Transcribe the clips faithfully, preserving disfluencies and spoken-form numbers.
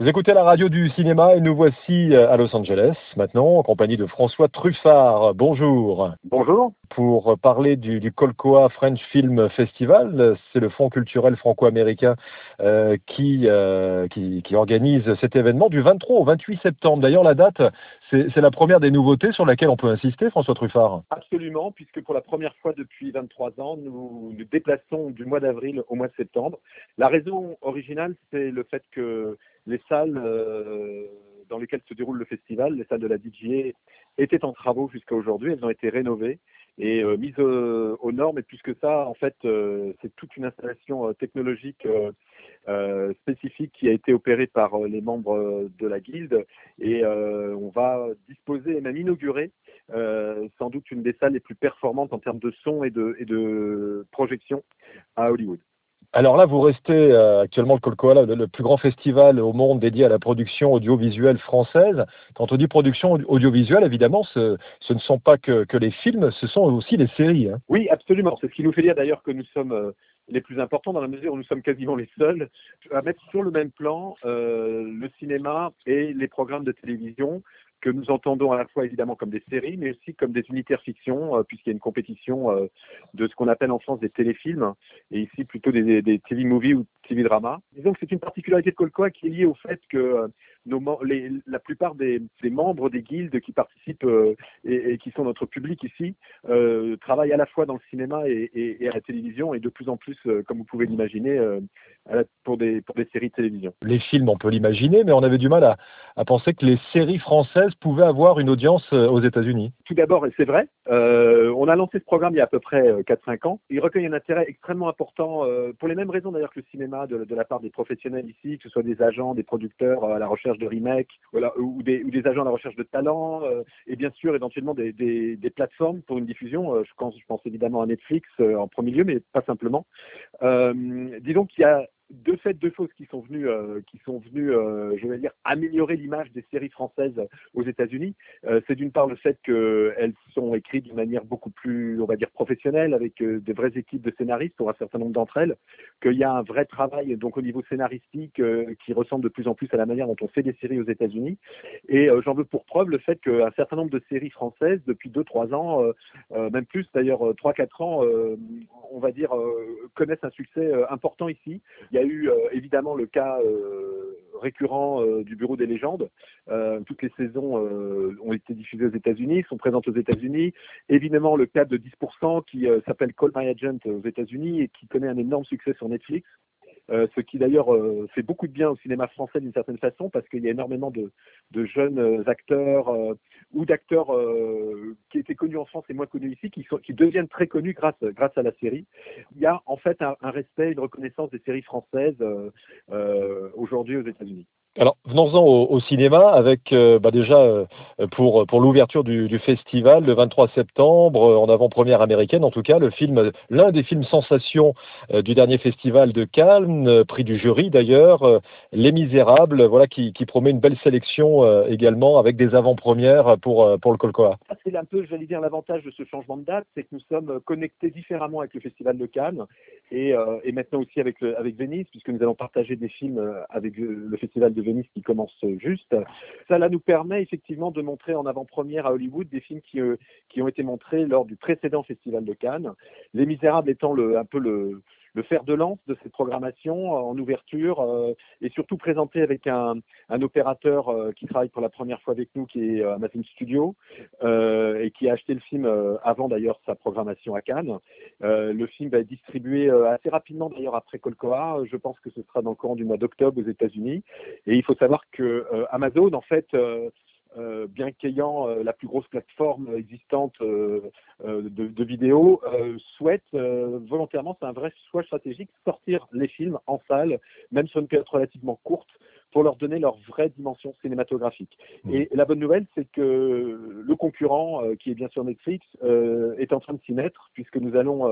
Vous écoutez la radio du cinéma et nous voici à Los Angeles, maintenant, en compagnie de François Truffard. Bonjour. Bonjour. Pour parler du, du Colcoa French Film Festival, c'est le Fonds culturel franco-américain euh, qui, euh, qui, qui organise cet événement du vingt-trois au vingt-huit septembre. D'ailleurs, la date, c'est, c'est la première des nouveautés sur laquelle on peut insister, François Truffard. Absolument, puisque pour la première fois depuis vingt-trois ans, nous nous déplaçons du mois d'avril au mois de septembre. La raison originale, c'est le fait que les salles euh, dans lesquelles se déroule le festival, les salles de la D G A, étaient en travaux jusqu'à aujourd'hui. Elles ont été rénovées et euh, mises euh, aux normes. Et plus que ça, en fait, euh, c'est toute une installation euh, technologique euh, euh, spécifique qui a été opérée par euh, les membres euh, de la guilde. Et euh, on va disposer et même inaugurer euh, sans doute une des salles les plus performantes en termes de son et de, et de projection à Hollywood. Alors là, vous restez euh, actuellement le Colcoa, le, le plus grand festival au monde dédié à la production audiovisuelle française. Quand on dit production audiovisuelle, évidemment, ce, ce ne sont pas que, que les films, ce sont aussi les séries. Hein. Oui, absolument. C'est ce qui nous fait dire d'ailleurs que nous sommes euh, les plus importants dans la mesure où nous sommes quasiment les seuls à mettre sur le même plan euh, le cinéma et les programmes de télévision que nous entendons à la fois évidemment comme des séries, mais aussi comme des unitaires fiction, euh, puisqu'il y a une compétition euh, de ce qu'on appelle en France des téléfilms, et ici plutôt des, des, des T V movies ou T V dramas. Disons que c'est une particularité de Colcoa qui est liée au fait que euh, nos, les, la plupart des, des membres des guildes qui participent euh, et, et qui sont notre public ici euh, travaillent à la fois dans le cinéma et, et, et à la télévision, et de plus en plus, euh, comme vous pouvez l'imaginer, euh, à la, pour, des, pour des séries de télévision. Les films, on peut l'imaginer, mais on avait du mal à, à penser que les séries françaises pouvaient avoir une audience aux États-Unis. Tout d'abord, et c'est vrai, euh, on a lancé ce programme il y a à peu près quatre cinq ans. Il recueille un intérêt extrêmement important, euh, pour les mêmes raisons d'ailleurs que le cinéma, de, de la part des professionnels ici, que ce soit des agents, des producteurs euh, à la recherche de remakes, voilà, ou, des, ou des agents à la recherche de talents, euh, et bien sûr éventuellement des, des, des plateformes pour une diffusion. Euh, je, pense, je pense évidemment à Netflix euh, en premier lieu, mais pas simplement. Euh, disons qu'il y a de fait deux choses qui sont venues, euh, qui sont venues, euh, je vais dire, améliorer l'image des séries françaises aux États-Unis. Euh, c'est d'une part le fait qu'elles sont écrites d'une manière beaucoup plus, on va dire, professionnelle, avec euh, de vraies équipes de scénaristes pour un certain nombre d'entre elles, qu'il y a un vrai travail donc au niveau scénaristique euh, qui ressemble de plus en plus à la manière dont on fait des séries aux États-Unis. Et euh, j'en veux pour preuve le fait qu'un certain nombre de séries françaises, depuis deux trois ans, euh, euh, même plus d'ailleurs trois quatre ans, euh, on va dire, euh, connaissent un succès euh, important ici. Il y a eu euh, évidemment le cas euh, récurrent euh, du Bureau des légendes. Euh, toutes les saisons euh, ont été diffusées aux États-Unis, sont présentes aux États-Unis. Évidemment, le cas de dix pour cent qui euh, s'appelle Call My Agent aux États-Unis et qui connaît un énorme succès sur Netflix. Euh, ce qui d'ailleurs euh, fait beaucoup de bien au cinéma français d'une certaine façon, parce qu'il y a énormément de, de jeunes euh, acteurs euh, ou d'acteurs euh, qui étaient connus en France et moins connus ici, qui, sont, qui deviennent très connus grâce, grâce à la série. Il y a en fait un, un respect, une reconnaissance des séries françaises euh, euh, aujourd'hui aux États-Unis. Alors, venons-en au, au cinéma avec euh, bah déjà euh, pour, pour l'ouverture du, du festival le vingt-trois septembre, euh, en avant-première américaine en tout cas, le film, l'un des films sensations euh, du dernier festival de Cannes, euh, prix du jury d'ailleurs, euh, Les Misérables, voilà qui, qui promet une belle sélection euh, également avec des avant-premières pour, euh, pour le Colcoa. C'est un peu, j'allais dire, l'avantage de ce changement de date, c'est que nous sommes connectés différemment avec le festival de Cannes et, euh, et maintenant aussi avec, le, avec Venise, puisque nous allons partager des films avec le festival de Venise qui commence juste. Ça là, nous permet effectivement de montrer en avant-première à Hollywood des films qui, euh, qui ont été montrés lors du précédent festival de Cannes. Les Misérables étant le, un peu le, le fer de lance de cette programmation en ouverture euh, et surtout présenté avec un, un opérateur euh, qui travaille pour la première fois avec nous, qui est euh, Amazon Studio euh, et qui a acheté le film euh, avant d'ailleurs sa programmation à Cannes. Euh, le film va être distribué euh, assez rapidement d'ailleurs après Colcoa. Je pense que ce sera dans le courant du mois d'octobre aux États-Unis. Et il faut savoir que euh, Amazon en fait euh, Euh, bien qu'ayant euh, la plus grosse plateforme existante euh, euh, de, de vidéos, euh, souhaite euh, volontairement, c'est un vrai choix stratégique, sortir les films en salle, même sur une période relativement courte, pour leur donner leur vraie dimension cinématographique. Mmh. Et la bonne nouvelle, c'est que le concurrent, euh, qui est bien sûr Netflix, euh, est en train de s'y mettre, puisque nous allons euh,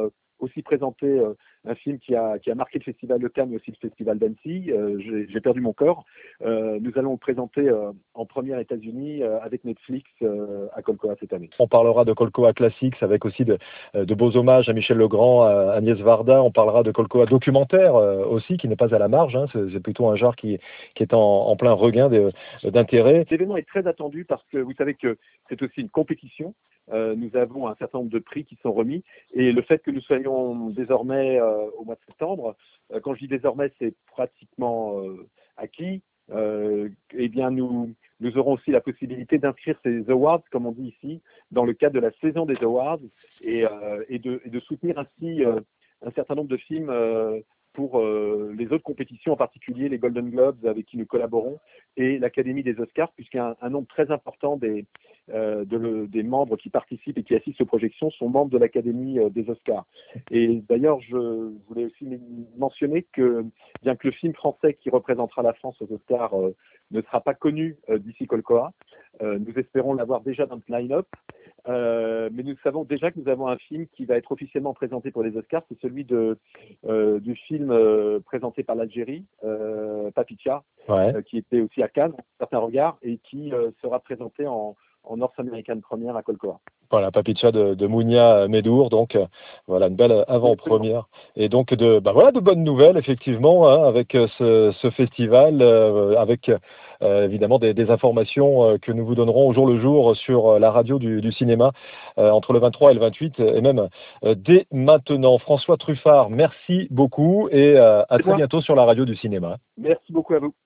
aussi présenter euh, un film qui a, qui a marqué le Festival de Cannes, mais aussi le Festival d'Annecy. Euh, j'ai, j'ai perdu mon corps. Euh, nous allons le présenter euh, en première aux États-Unis euh, avec Netflix euh, à Colcoa cette année. On parlera de Colcoa Classics avec aussi de, de beaux hommages à Michel Legrand, à Agnès Varda. On parlera de Colcoa documentaire euh, aussi, qui n'est pas à la marge. Hein. C'est, c'est plutôt un genre qui, qui est en, en plein regain de, d'intérêt. L'événement est très attendu parce que vous savez que c'est aussi une compétition. Euh, nous avons un certain nombre de prix qui sont remis et le fait que nous soyons désormais euh, au mois de septembre, euh, quand je dis désormais, c'est pratiquement euh, acquis. Euh, eh bien, nous, nous aurons aussi la possibilité d'inscrire ces awards, comme on dit ici, dans le cadre de la saison des awards et, euh, et, de, et de soutenir ainsi euh, un certain nombre de films euh, pour euh, les autres compétitions, en particulier les Golden Globes avec qui nous collaborons et l'Académie des Oscars, puisqu'il y a un, un nombre très important des, euh, de le, des membres qui participent et qui assistent aux projections sont membres de l'Académie euh, des Oscars. Et d'ailleurs, je voulais aussi mentionner que, bien que le film français qui représentera la France aux Oscars euh, ne sera pas connu euh, d'ici Colcoa, euh, nous espérons l'avoir déjà dans le line-up. Euh, mais nous savons déjà que nous avons un film qui va être officiellement présenté pour les Oscars, c'est celui de, euh, du film euh, présenté par l'Algérie, euh, Papicha, Ouais. euh, qui était aussi à Cannes, un certain regard, et qui euh, sera présenté en, en North American Premiere à Colcoa. Voilà, Papicha de, de Mounia Medour, donc euh, voilà une belle avant-première et donc de bah voilà de bonnes nouvelles effectivement hein, avec euh, ce, ce festival, euh, avec euh, évidemment des, des informations euh, que nous vous donnerons au jour le jour sur euh, la radio du, du cinéma euh, entre le vingt-trois et le vingt-huit et même euh, dès maintenant. François Truffard, merci beaucoup et euh, à très bientôt sur la radio du cinéma. Merci beaucoup à vous.